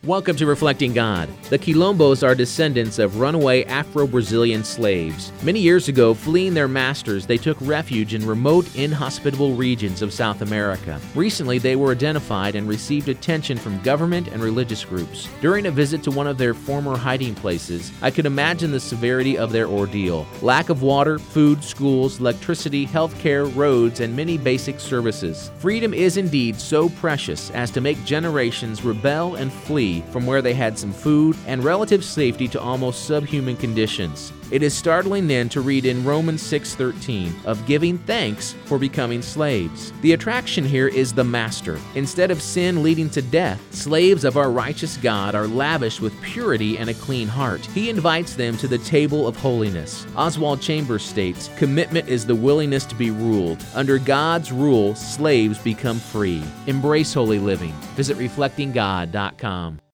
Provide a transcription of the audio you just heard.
Welcome to Reflecting God. The Quilombos are descendants of runaway Afro-Brazilian slaves. Many years ago, fleeing their masters, they took refuge in remote, inhospitable regions of South America. Recently, they were identified and received attention from government and religious groups. During a visit to one of their former hiding places, I could imagine the severity of their ordeal. Lack of water, food, schools, electricity, healthcare, roads, and many basic services. Freedom is indeed so precious as to make generations rebel and flee from where they had some food and relative safety to almost subhuman conditions. It is startling then to read in Romans 6:13 of giving thanks for becoming slaves. The attraction here is the master. Instead of sin leading to death, slaves of our righteous God are lavished with purity and a clean heart. He invites them to the table of holiness. Oswald Chambers states, "Commitment is the willingness to be ruled. Under God's rule, slaves become free." Embrace holy living. Visit reflectinggod.com.